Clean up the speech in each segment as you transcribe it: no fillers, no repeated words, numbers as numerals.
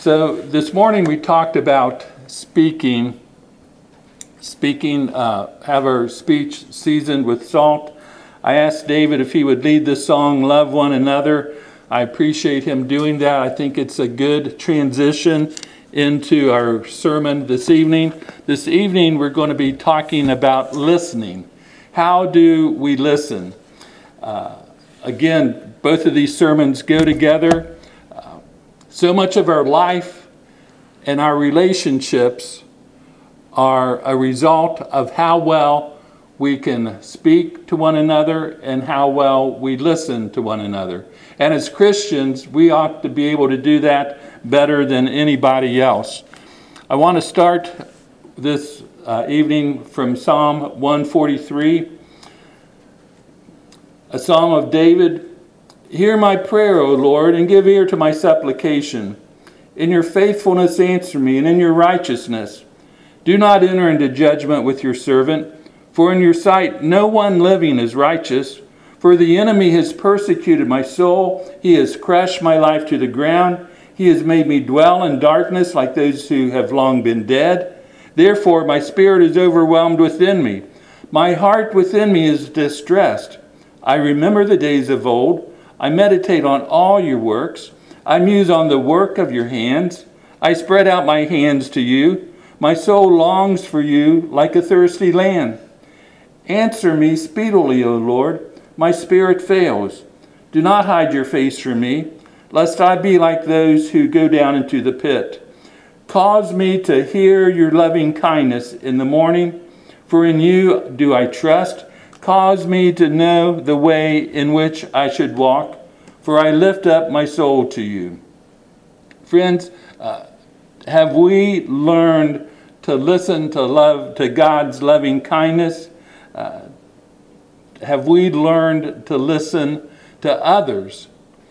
So this morning we talked about speaking, have our speech seasoned with salt. I asked David if he would lead this song, Love One Another. I appreciate him doing that. I think it's a good transition into our sermon this evening. This evening we're going to be talking about listening. How do we listen? Again, both of these sermons go together. So much of our life and our relationships are a result of how well we can speak to one another and how well we listen to one another. And as Christians, we ought to be able to do that better than anybody else. I want to start this evening from Psalm 143, a psalm of David. Hear my prayer, O Lord, and give ear to my supplication. In your faithfulness answer me, and in your righteousness. Do not enter into judgment with your servant, for in your sight no one living is righteous. For the enemy has persecuted my soul. He has crushed my life to the ground. He has made me dwell in darkness like those who have long been dead. Therefore my spirit is overwhelmed within me. My heart within me is distressed. I remember the days of old. I meditate on all your works. I muse on the work of your hands. I spread out my hands to you. My soul longs for you like a thirsty land. Answer me speedily, O Lord. My spirit fails. Do not hide your face from me, lest I be like those who go down into the pit. Cause me to hear your loving kindness in the morning, for in you do I trust. Cause me to know the way in which I should walk, for I lift up my soul to you. Friends, have we learned to listen to God's loving kindness? Have we learned to listen to others?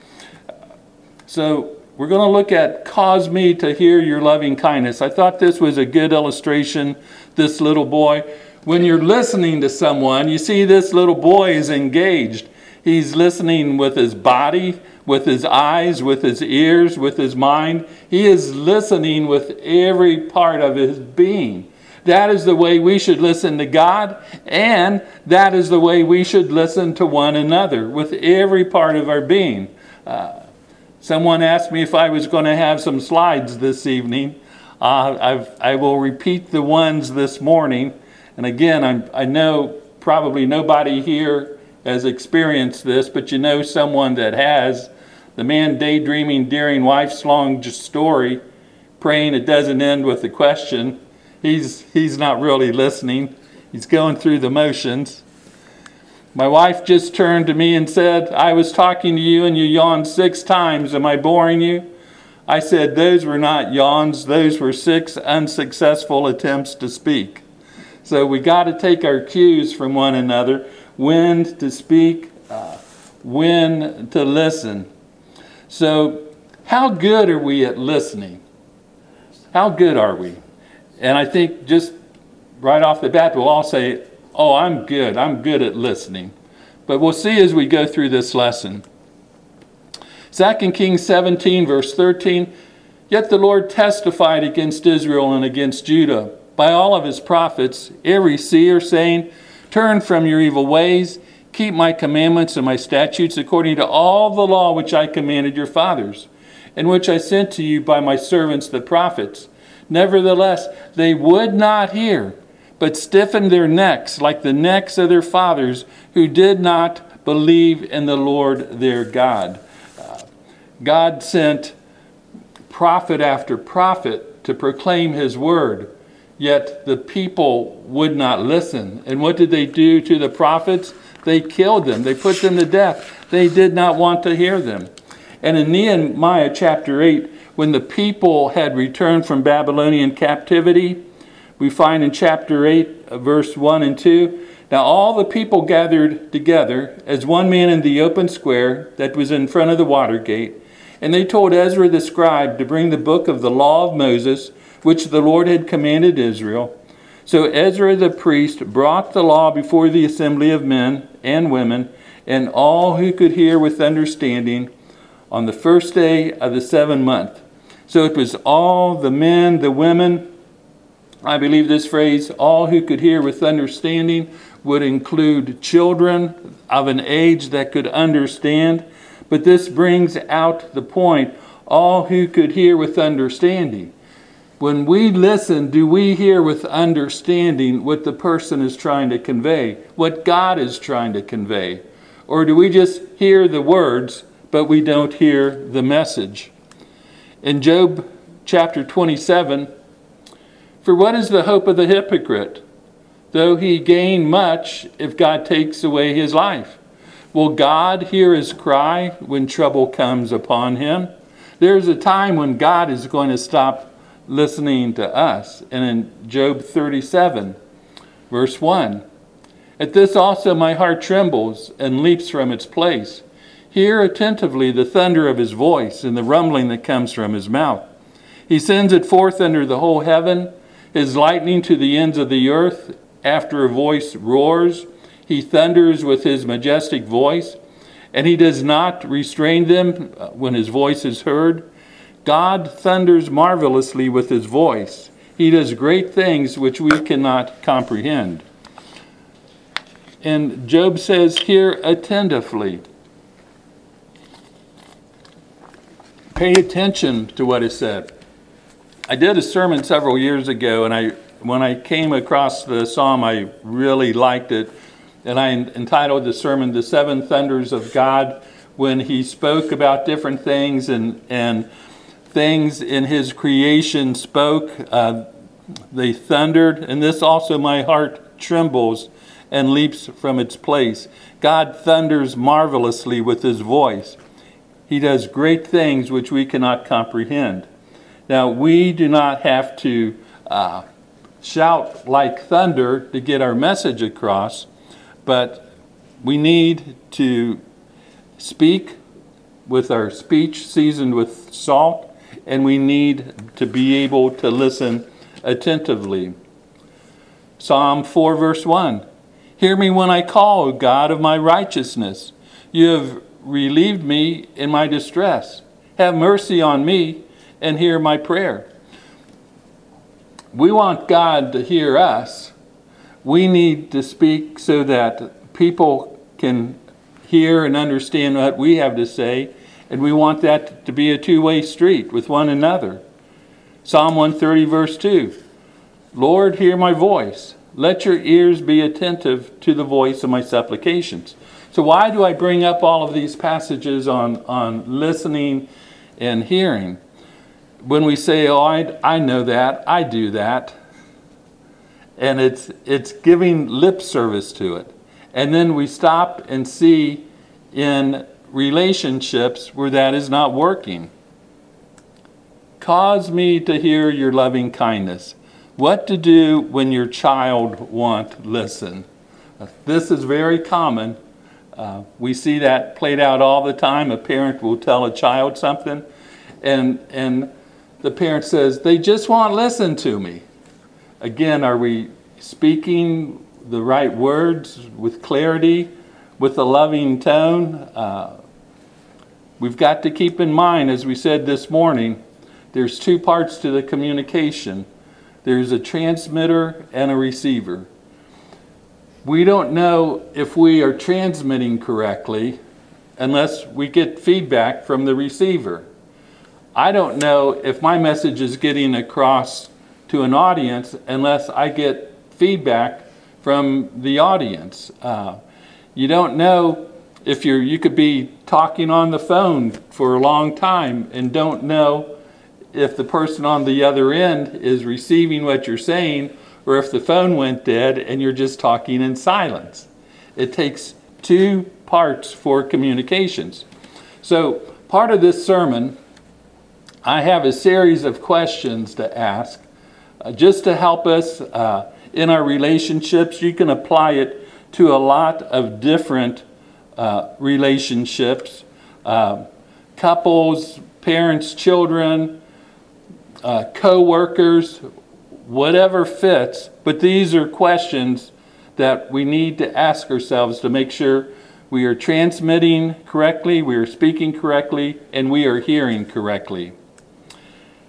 So we're going to look at cause me to hear your loving kindness. I thought this was a good illustration, this little boy. When you're listening to someone, you see this little boy is engaged. He's listening with his body, with his eyes, with his ears, with his mind. He is listening with every part of his being. That is the way we should listen to God, and that is the way we should listen to one another, with every part of our being. Someone asked me if I was going to have some slides this evening. I will repeat the ones this morning. And again, I know probably nobody here has experienced this, but you know someone that has. The man daydreaming during wife's long story, praying it doesn't end with a question. He's not really listening. He's going through the motions. My wife just turned to me and said, I was talking to you and you yawned 6 times. Am I boring you? I said, those were not yawns. Those were 6 unsuccessful attempts to speak. So we got to take our cues from one another, when to speak, when to listen. So how good are we at listening? How good are we? And I think just right off the bat, we'll all say, oh, I'm good at listening. But we'll see as we go through this lesson. 2 Kings 17, verse 13, Yet the Lord testified against Israel and against Judah by all of his prophets, every seer, saying, Turn from your evil ways, keep my commandments and my statutes according to all the law which I commanded your fathers, and which I sent to you by my servants the prophets. Nevertheless, they would not hear, but stiffened their necks like the necks of their fathers, who did not believe in the Lord their God. God sent prophet after prophet to proclaim his word. Yet the people would not listen. And what did they do to the prophets? They killed them. They put them to death. They did not want to hear them. And in Nehemiah chapter 8, when the people had returned from Babylonian captivity, we find in chapter 8, verse 1 and 2, Now all the people gathered together as one man in the open square that was in front of the water gate. And they told Ezra the scribe to bring the book of the law of Moses, which the Lord had commanded Israel. So Ezra the priest brought the law before the assembly of men and women, and all who could hear with understanding, on the first day of the 7th month. So it was all the men, the women. I believe this phrase, all who could hear with understanding, would include children of an age that could understand. But this brings out the point, all who could hear with understanding. When we listen, do we hear with understanding what the person is trying to convey, what God is trying to convey? Or do we just hear the words, but we don't hear the message? In Job chapter 27, for what is the hope of the hypocrite, though he gain much, if God takes away his life? Will God hear his cry when trouble comes upon him? There's a time when God is going to stop listening to us. And in Job 37, verse 1, at this also my heart trembles and leaps from its place. Hear attentively the thunder of his voice and the rumbling that comes from his mouth. He sends it forth under the whole heaven, his lightning to the ends of the earth. After a voice roars, he thunders with his majestic voice, and he does not restrain them when his voice is heard. God thunders marvelously with his voice. He does great things which we cannot comprehend. And Job says, hear attentively. Pay attention to what is said. I did a sermon several years ago, and when I came across the psalm, I really liked it. And I entitled the sermon, The Seven Thunders of God, when he spoke about different things and things in his creation spoke. They thundered, and this also my heart trembles and leaps from its place. God thunders marvelously with his voice. He does great things which we cannot comprehend. Now, we do not have to shout like thunder to get our message across, but we need to speak with our speech seasoned with salt, and we need to be able to listen attentively. Psalm 4, verse 1. Hear me when I call, O God of my righteousness. You have relieved me in my distress. Have mercy on me and hear my prayer. We want God to hear us. We need to speak so that people can hear and understand what we have to say. And we want that to be a two-way street with one another. Psalm 130, verse 2. Lord, hear my voice. Let your ears be attentive to the voice of my supplications. So why do I bring up all of these passages on listening and hearing? When we say, oh, I know that, I do that. And it's giving lip service to it. And then we stop and see in relationships where that is not working. Cause me to hear your loving kindness. What to do when your child won't listen. This is very common. We see that played out all the time. A parent will tell a child something, and the parent says, they just won't listen to me. Again, are we speaking the right words with clarity, with a loving tone? We've got to keep in mind, as we said this morning, there's two parts to the communication. There's a transmitter and a receiver. We don't know if we are transmitting correctly unless we get feedback from the receiver. I don't know if my message is getting across to an audience unless I get feedback from the audience. You don't know if you could be talking on the phone for a long time and don't know if the person on the other end is receiving what you're saying, or if the phone went dead and you're just talking in silence. It takes two parts for communications. So part of this sermon, I have a series of questions to ask just to help us in our relationships. You can apply it to a lot of different relationships, couples, parents, children, co-workers, whatever fits. But these are questions that we need to ask ourselves to make sure we are transmitting correctly, we are speaking correctly, and we are hearing correctly.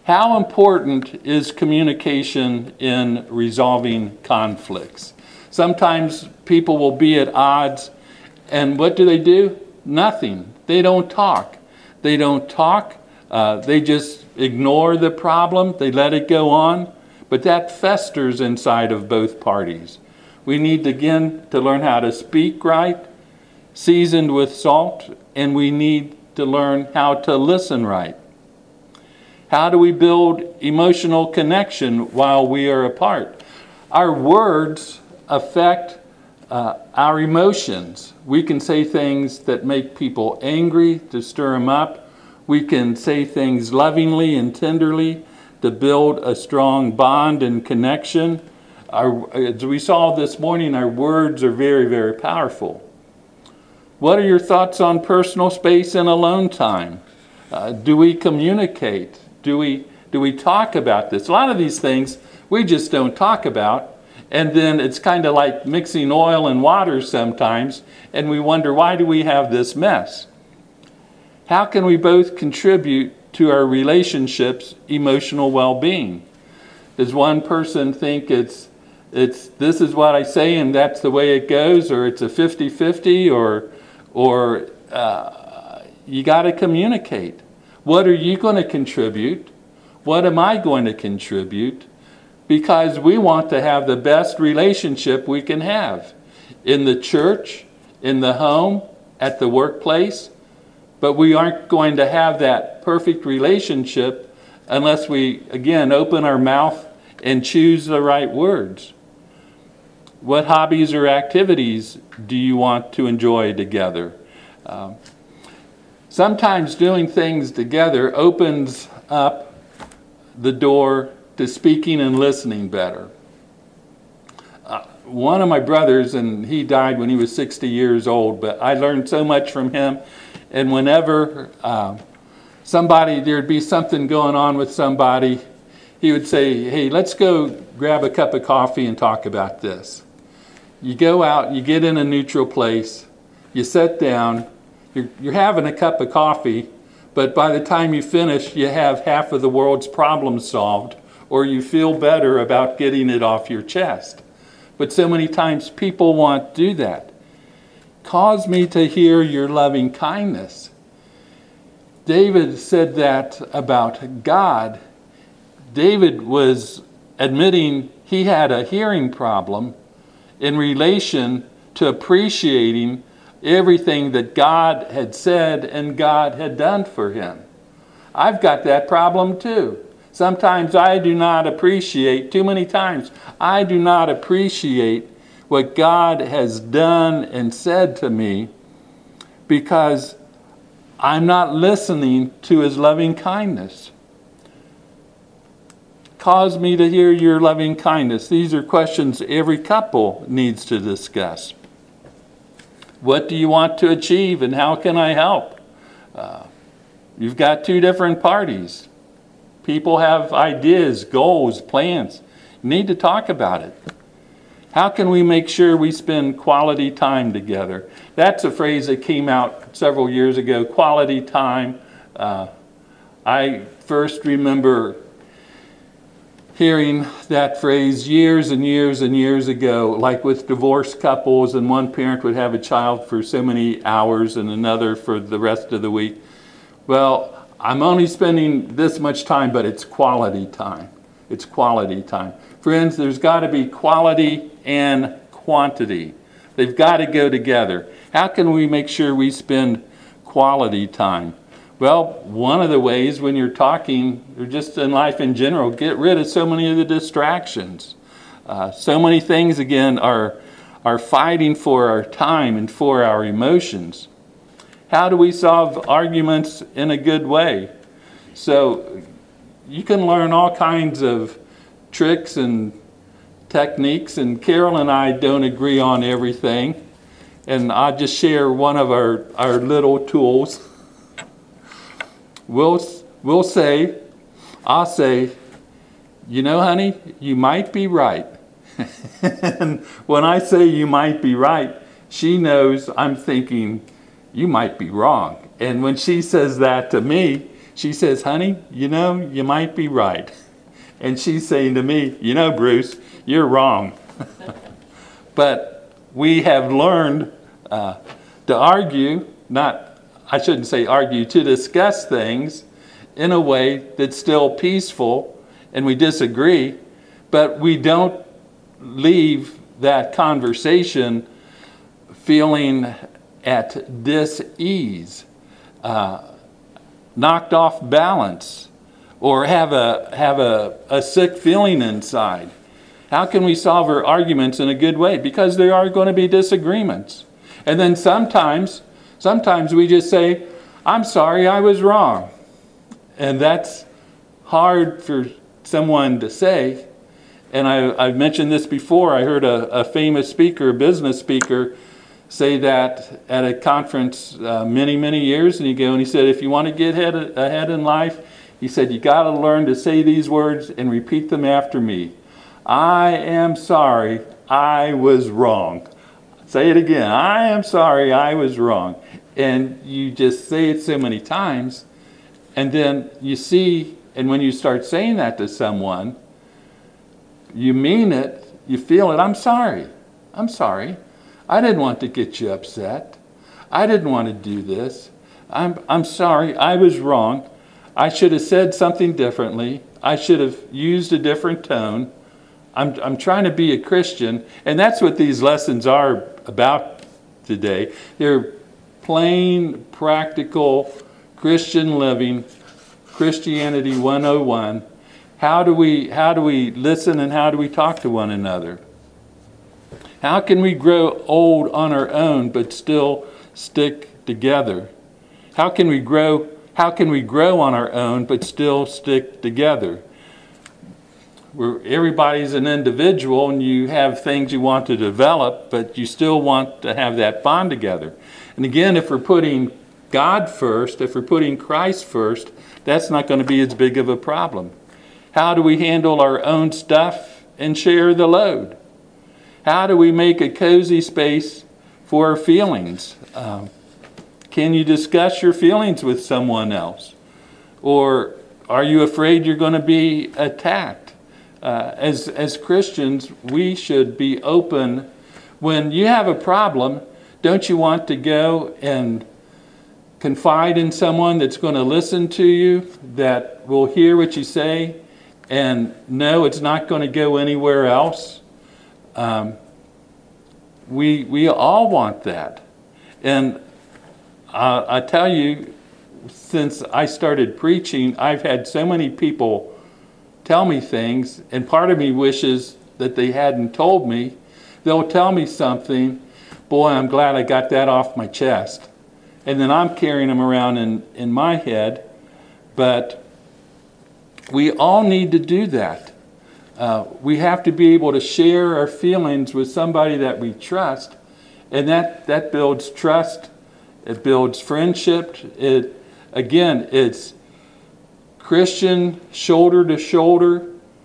How important is communication in resolving conflicts? Sometimes people will be at odds, and what do? Nothing. They don't talk. They don't talk. They just ignore the problem. They let it go on. But that festers inside of both parties. We need, again, to learn how to speak right, seasoned with salt, and we need to learn how to listen right. How do we build emotional connection while we are apart? Our words affect our emotions. We can say things that make people angry to stir them up. We can say things lovingly and tenderly to build a strong bond and connection. As we saw this morning, our words are very, very powerful. What are your thoughts on personal space and alone time? Do we communicate? Do we talk about this? A lot of these things we just don't talk about, and then it's kind of like mixing oil and water sometimes, and we wonder, why do we have this mess? How can we both contribute to our relationships' emotional well-being? Does one person think it's this is what I say and that's the way it goes, or it's a 50-50, or you got to communicate. What are you going to contribute? What am I going to contribute? Because we want to have the best relationship we can have in the church, in the home, at the workplace. But we aren't going to have that perfect relationship unless we, again, open our mouth and choose the right words. What hobbies or activities do you want to enjoy together? Sometimes doing things together opens up the door to speaking and listening better. One of my brothers, and he died when he was 60 years old, but I learned so much from him. And whenever there'd be something going on with somebody, he would say, hey, let's go grab a cup of coffee and talk about this. You go out, you get in a neutral place, you sit down, you're having a cup of coffee, but by the time you finish, you have half of the world's problems solved, or you feel better about getting it off your chest. But so many times people won't do that. Cause me to hear your loving kindness. David said that about God. David was admitting he had a hearing problem in relation to appreciating everything that God had said and God had done for him. I've got that problem too. Sometimes I do not appreciate, too many times, I do not appreciate what God has done and said to me because I'm not listening to his loving kindness. Cause me to hear your loving kindness. These are questions every couple needs to discuss. What do you want to achieve and how can I help? You've got two different parties. People have ideas, goals, plans. You need to talk about it. How can we make sure we spend quality time together? That's a phrase that came out several years ago, quality time. I first remember hearing that phrase years and years and years ago, like with divorced couples, and one parent would have a child for so many hours and another for the rest of the week. Well, I'm only spending this much time, but it's quality time. It's quality time. Friends, there's got to be quality and quantity. They've got to go together. How can we make sure we spend quality time? Well, one of the ways when you're talking, or just in life in general, get rid of so many of the distractions. So many things, again, are fighting for our time and for our emotions. How do we solve arguments in a good way? So you can learn all kinds of tricks and techniques, and Carol and I don't agree on everything. And I'll just share one of our little tools. I'll say, you know, honey, you might be right. And when I say you might be right, she knows I'm thinking you might be wrong. And when she says that to me, She says, honey, you might be right. And she's saying to me, Bruce, you're wrong. But we have learned to argue, I shouldn't say argue, to discuss things in a way that's still peaceful, and we disagree, but we don't leave that conversation feeling at dis-ease, knocked off balance, or have a sick feeling inside. How can we solve our arguments in a good way? Because there are going to be disagreements. And then sometimes we just say, I'm sorry, I was wrong. And that's hard for someone to say. And I've mentioned this before. I heard a famous speaker, a business speaker, say that at a conference many, many years ago. And he said, if you want to get ahead in life, he said, you got to learn to say these words and repeat them after me. I am sorry, I was wrong. Say it again. I am sorry, I was wrong. And you just say it so many times. And then you see, and when you start saying that to someone, you mean it, you feel it. I'm sorry. I didn't want to get you upset. I didn't want to do this. I'm sorry, I was wrong. I should have said something differently. I should have used a different tone. I'm trying to be a Christian, and that's what these lessons are about today. They're plain, practical Christian living, Christianity 101. How do we listen, and how do we talk to one another? How can we grow old on our own but still stick together? How can we grow on our own but still stick together? Everybody's an individual, and you have things you want to develop, but you still want to have that bond together. And again, if we're putting God first, if we're putting Christ first, that's not going to be as big of a problem. How do we handle our own stuff and share the load? How do we make a cozy space for our feelings? Can you discuss your feelings with someone else? Or are you afraid you're going to be attacked? As Christians, we should be open. When you have a problem, don't you want to go and confide in someone that's going to listen to you, that will hear what you say, and know it's not going to go anywhere else? We all want that. And I tell you, since I started preaching, I've had so many people tell me things, and part of me wishes that they hadn't told me. They'll tell me something, boy, I'm glad I got that off my chest. And then I'm carrying them around in my head. But we all need to do that. We have to be able to share our feelings with somebody that we trust, and that builds trust. It builds friendship. It's Christian shoulder to shoulder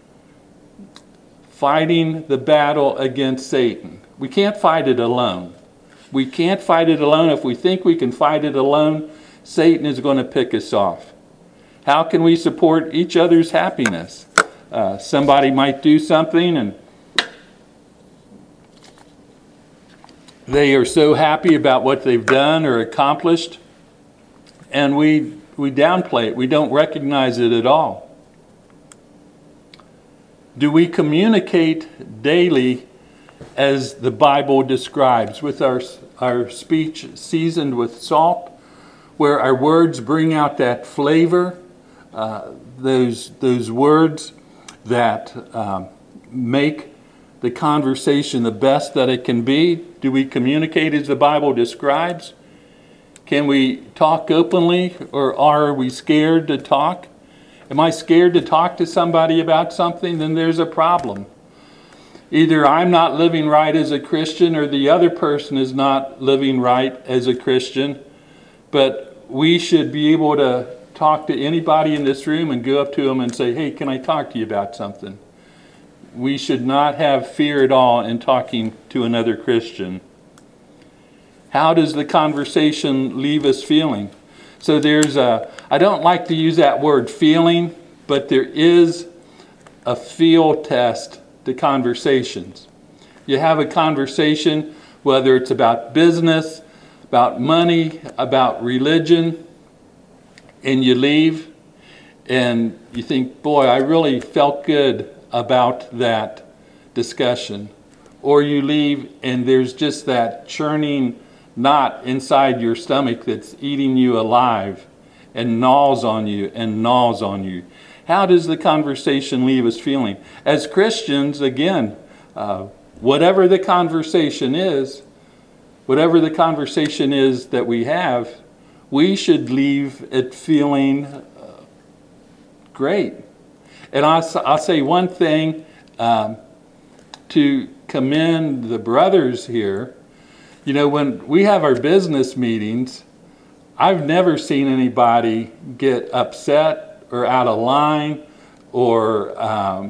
fighting the battle against Satan. We can't fight it alone. We can't fight it alone. If we think we can fight it alone, Satan is going to pick us off. How can we support each other's happiness? Somebody might do something and they are so happy about what they've done or accomplished, and we downplay it. We don't recognize it at all. Do we communicate daily as the Bible describes, with our speech seasoned with salt, where our words bring out that flavor, those words that make the conversation the best that it can be? Do we communicate as the Bible describes? Can we talk openly, or are we scared to talk? Am I scared to talk to somebody about something? Then there's a problem. Either I'm not living right as a Christian, or the other person is not living right as a Christian. But we should be able to talk to anybody in this room and go up to them and say, hey, can I talk to you about something? We should not have fear at all in talking to another Christian. How does the conversation leave us feeling? So I don't like to use that word feeling, but there is a feel test to conversations. You have a conversation, whether it's about business, about money, about religion, and you leave and you think, boy, I really felt good about that discussion. Or you leave and there's just that churning knot inside your stomach that's eating you alive and gnaws on you and gnaws on you. How does the conversation leave us feeling? As Christians, again, whatever the conversation is that we have, we should leave it feeling great. And I'll say one thing to commend the brothers here. You know, when we have our business meetings, I've never seen anybody get upset or out of line or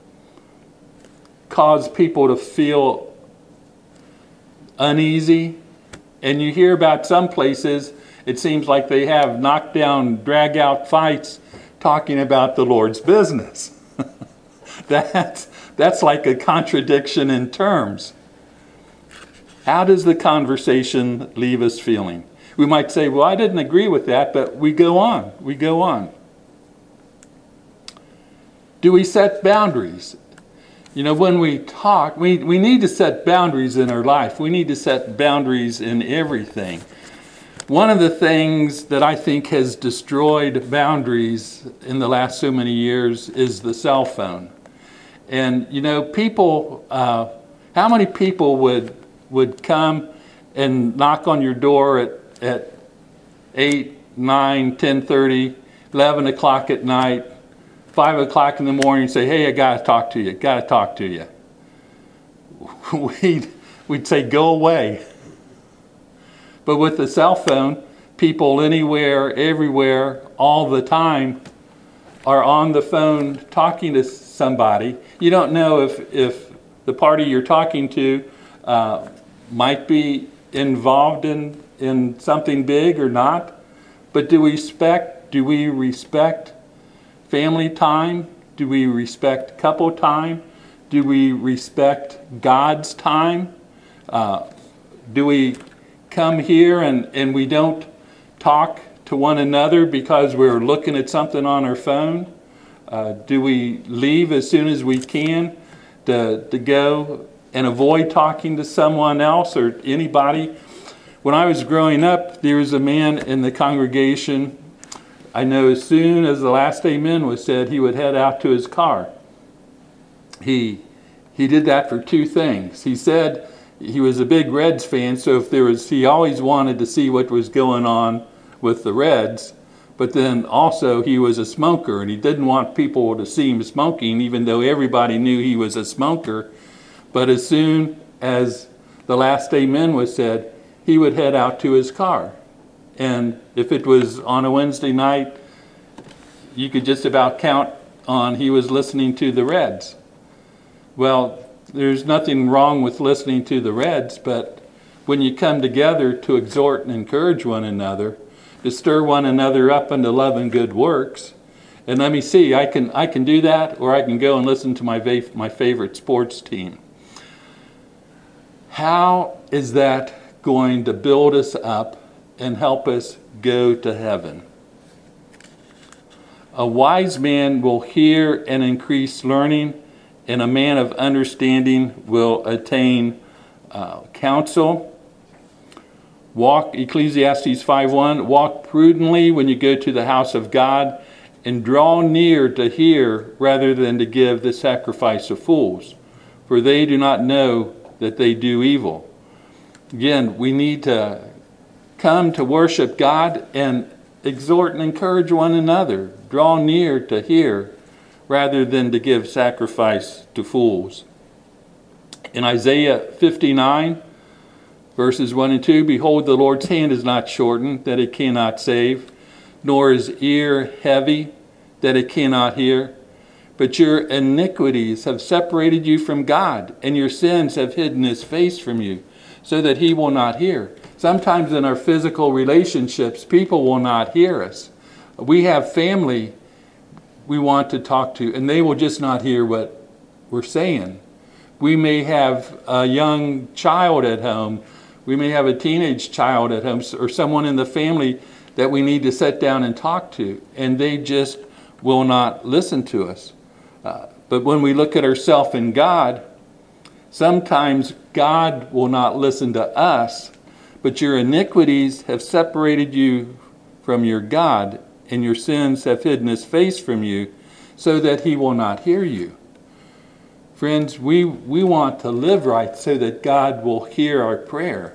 cause people to feel uneasy. And you hear about some places, it seems like they have knockdown, drag-out fights talking about the Lord's business. That's like a contradiction in terms. How does the conversation leave us feeling? We might say, well, I didn't agree with that, but we go on. We go on. Do we set boundaries? You know, when we talk, we need to set boundaries in our life. We need to set boundaries in everything. One of the things that I think has destroyed boundaries in the last so many years is the cell phone. And, you know, people, how many people would come and knock on your door at 8, 9, 10:30, 11 o'clock at night, 5 o'clock in the morning and say, hey, I got to talk to you. We'd say, go away. But with the cell phone, people anywhere, everywhere, all the time are on the phone talking to somebody. You don't know if the party you're talking to might be involved in something big or not. But do we respect family time? Do we respect couple time? Do we respect God's time? Do we come here and we don't talk to one another because we're looking at something on our phone? Do we leave as soon as we can to go and avoid talking to someone else or anybody? When I was growing up, there was a man in the congregation. I know as soon as the last amen was said, he would head out to his car. He did that for two things. He said he was a big Reds fan, so he always wanted to see what was going on with the Reds. But then also he was a smoker, and he didn't want people to see him smoking, even though everybody knew he was a smoker. But as soon as the last amen was said, he would head out to his car. And if it was on a Wednesday night, you could just about count on he was listening to the Reds. Well, there's nothing wrong with listening to the Reds, but when you come together to exhort and encourage one another, to stir one another up unto love and good works, and let me see, I can do that, or I can go and listen to my favorite sports team. How is that going to build us up and help us go to heaven? A wise man will hear and increase learning, and a man of understanding will attain counsel. Ecclesiastes 5:1, walk prudently when you go to the house of God, and draw near to hear rather than to give the sacrifice of fools, for they do not know that they do evil. Again, we need to come to worship God and exhort and encourage one another. Draw near to hear rather than to give sacrifice to fools. In Isaiah 59, verses 1 and 2, behold, the Lord's hand is not shortened, that it cannot save, nor his ear heavy, that it cannot hear. But your iniquities have separated you from God, and your sins have hidden his face from you, so that he will not hear. Sometimes in our physical relationships, people will not hear us. We have family we want to talk to, and they will just not hear what we're saying. We may have a young child at home. We may have a teenage child at home, or someone in the family that we need to sit down and talk to, and they just will not listen to us. But when we look at ourselves in God, sometimes God will not listen to us, but your iniquities have separated you from your God, and your sins have hidden his face from you, so that he will not hear you. Friends, we want to live right so that God will hear our prayer.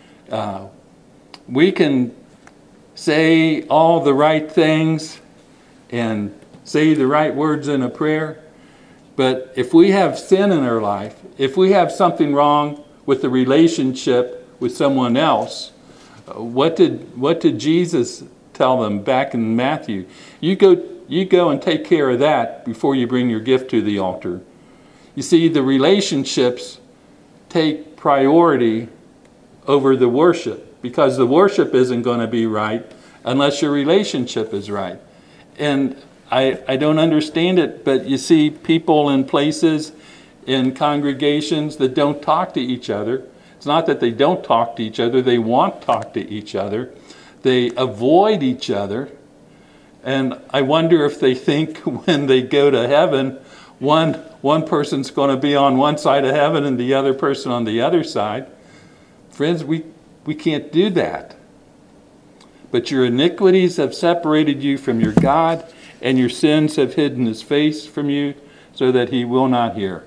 We can say all the right things and say the right words in a prayer, but if we have sin in our life, if we have something wrong with the relationship with someone else, what did Jesus tell them back in Matthew? You go and take care of that before you bring your gift to the altar. You see, the relationships take priority over the worship, because the worship isn't going to be right unless your relationship is right. And I don't understand it, but you see people in places, in congregations that don't talk to each other. It's not that they don't talk to each other, they want to talk to each other. They avoid each other. And I wonder if they think when they go to heaven, one person's going to be on one side of heaven and the other person on the other side. Friends, we can't do that. But your iniquities have separated you from your God, and your sins have hidden his face from you, so that he will not hear.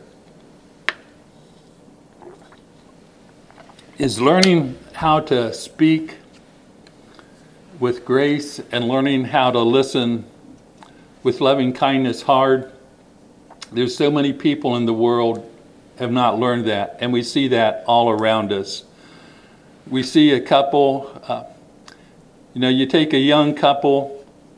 Is learning how to speak with grace and learning how to listen with loving kindness hard? There's so many people in the world have not learned that, and we see that all around us. We see a couple, you take a young couple,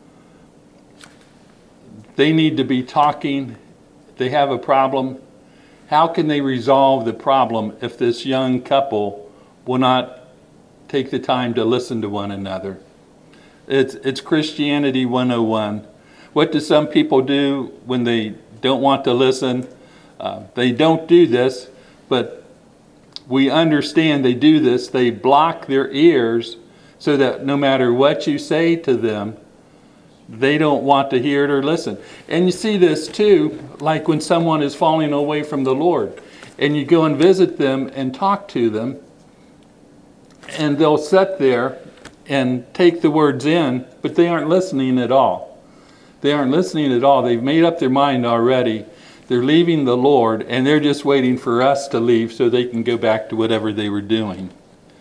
they need to be talking, they have a problem. How can they resolve the problem if this young couple will not take the time to listen to one another? It's Christianity 101. What do some people do when they don't want to listen? They don't do this, but we understand they do this. They block their ears so that no matter what you say to them, they don't want to hear it or listen. And you see this too, like when someone is falling away from the Lord, and you go and visit them and talk to them, and they'll sit there and take the words in, but they aren't listening at all. They aren't listening at all. They've made up their mind already. They're leaving the Lord, and they're just waiting for us to leave so they can go back to whatever they were doing.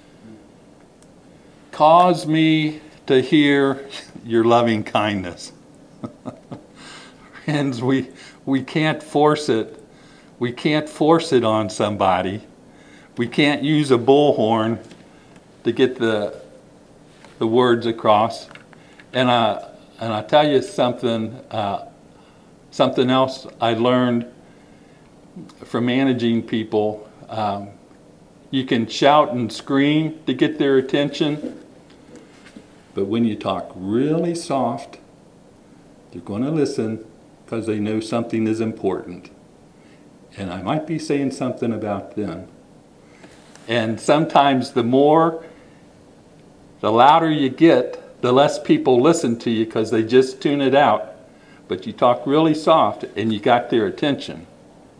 Cause me to hear your loving kindness. Friends, we can't force it. We can't force it on somebody. We can't use a bullhorn to get the words across. And I tell you something else I learned from managing people. You can shout and scream to get their attention, but when you talk really soft, they're going to listen because they know something is important. And I might be saying something about them. And sometimes the louder you get, the less people listen to you because they just tune it out. But you talk really soft and you got their attention.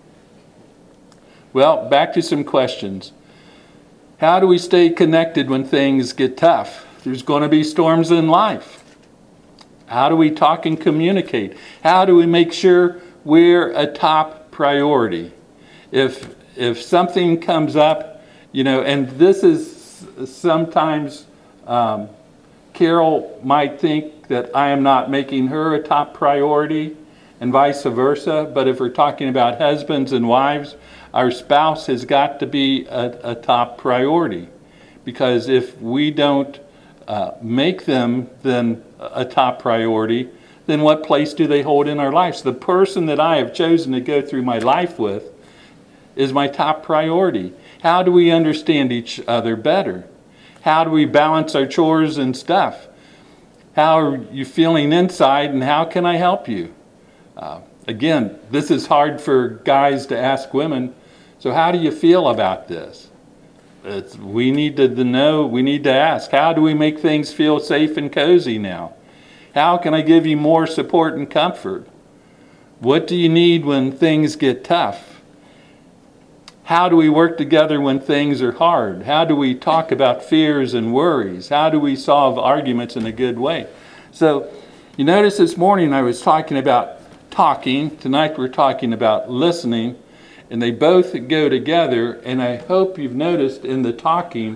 Well, back to some questions. How do we stay connected when things get tough? There's going to be storms in life. How do we talk and communicate? How do we make sure we're a top priority? If something comes up, and this is sometimes Carol might think that I am not making her a top priority, and vice versa. But if we're talking about husbands and wives, our spouse has got to be a top priority. Because if we don't make them then a top priority, then what place do they hold in our lives? The person that I have chosen to go through my life with is my top priority. How do we understand each other better? How do we balance our chores and stuff? How are you feeling inside, and how can I help you? Again, this is hard for guys to ask women. So how do you feel about this? We need to know, we need to ask, how do we make things feel safe and cozy now? How can I give you more support and comfort? What do you need when things get tough? How do we work together when things are hard? How do we talk about fears and worries? How do we solve arguments in a good way? So you notice this morning I was talking about talking. Tonight we're talking about listening. And they both go together, and I hope you've noticed in the talking,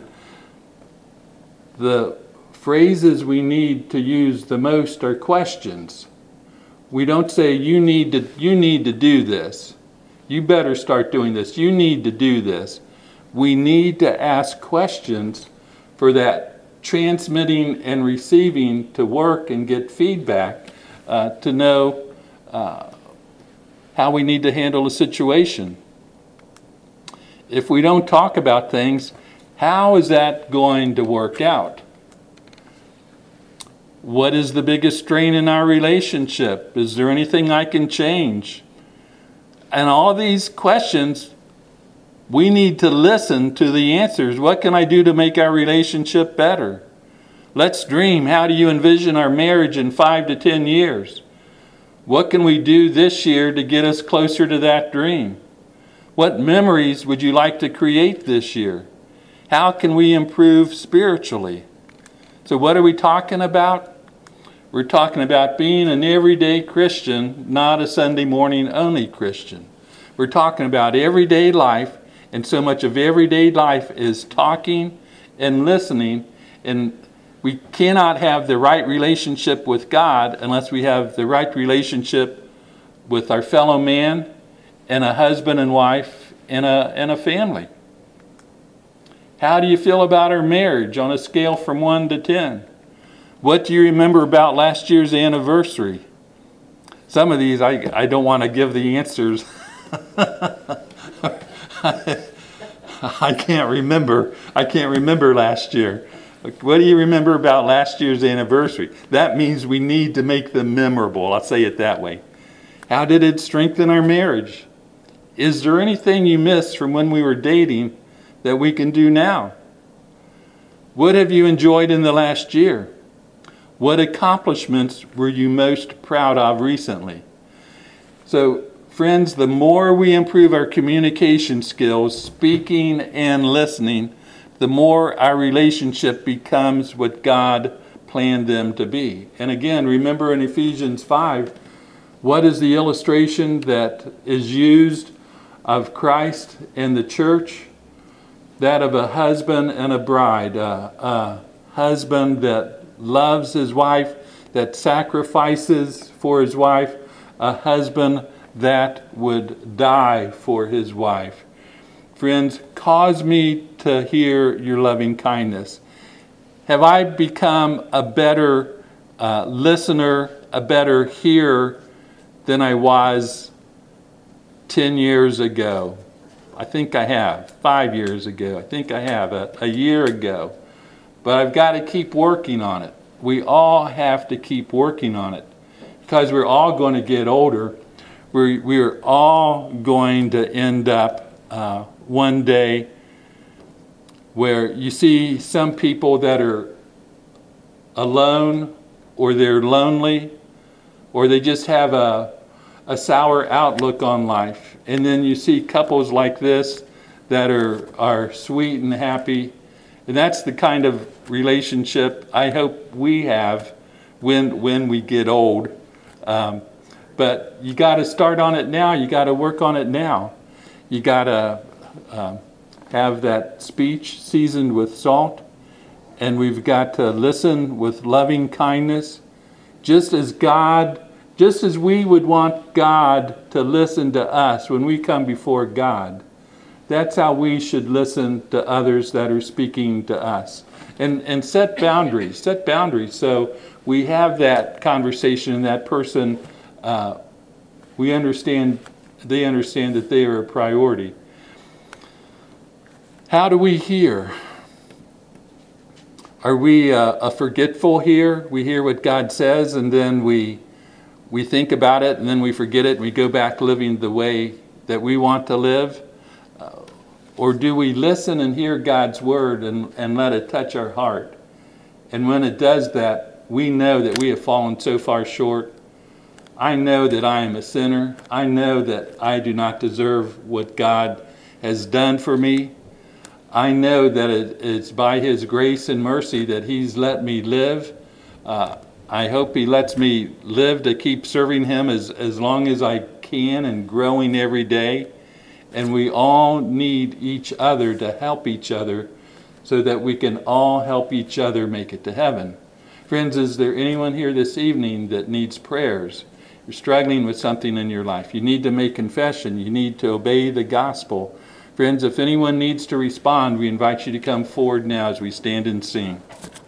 the phrases we need to use the most are questions. We don't say, you need to do this. You better start doing this. You need to do this. We need to ask questions for that transmitting and receiving to work and get feedback to know how we need to handle a situation. If we don't talk about things, how is that going to work out? What is the biggest strain in our relationship? Is there anything I can change? And all these questions, we need to listen to the answers. What can I do to make our relationship better? Let's dream. How do you envision our marriage in 5 to 10 years? What can we do this year to get us closer to that dream? What memories would you like to create this year? How can we improve spiritually? So what are we talking about? We're talking about being an everyday Christian, not a Sunday morning only Christian. We're talking about everyday life, and so much of everyday life is talking and listening, and we cannot have the right relationship with God unless we have the right relationship with our fellow man and a husband and wife and a family. How do you feel about our marriage on a scale from 1 to 10? What do you remember about last year's anniversary? Some of these I don't want to give the answers. I can't remember. I can't remember last year. What do you remember about last year's anniversary? That means we need to make them memorable. I'll say it that way. How did it strengthen our marriage? Is there anything you missed from when we were dating that we can do now? What have you enjoyed in the last year? What accomplishments were you most proud of recently? So, friends, the more we improve our communication skills, speaking and listening, the more our relationship becomes what God planned them to be. And again, remember in Ephesians 5, what is the illustration that is used of Christ and the church? That of a husband and a bride. A husband that loves his wife, that sacrifices for his wife. A husband that would die for his wife. Friends, cause me to hear your loving kindness. Have I become a better listener, a better hearer than I was 10 years ago? I think I have. 5 years ago. I think I have. A year ago. But I've got to keep working on it. We all have to keep working on it. Because we're all going to get older. We're all going to end up one day where you see some people that are alone, or they're lonely, or they just have a sour outlook on life. And then you see couples like this that are sweet and happy. And that's the kind of relationship I hope we have when we get old. But you got to start on it now. You got to work on it now. You got to have that speech seasoned with salt. And we've got to listen with loving kindness. Just as we would want God to listen to us when we come before God. That's how we should listen to others that are speaking to us. And set boundaries. Set boundaries so we have that conversation and that person, they understand that they are a priority. How do we hear? Are we forgetful here? We hear what God says and then we think about it and then we forget it and we go back living the way that we want to live? Or do we listen and hear God's word and let it touch our heart? And when it does that, we know that we have fallen so far short. I know that I am a sinner. I know that I do not deserve what God has done for me. I know that it's by His grace and mercy that He's let me live. I hope He lets me live to keep serving Him as long as I can and growing every day. And we all need each other to help each other so that we can all help each other make it to heaven. Friends, is there anyone here this evening that needs prayers? You're struggling with something in your life. You need to make confession. You need to obey the gospel. Friends, if anyone needs to respond, we invite you to come forward now as we stand and sing.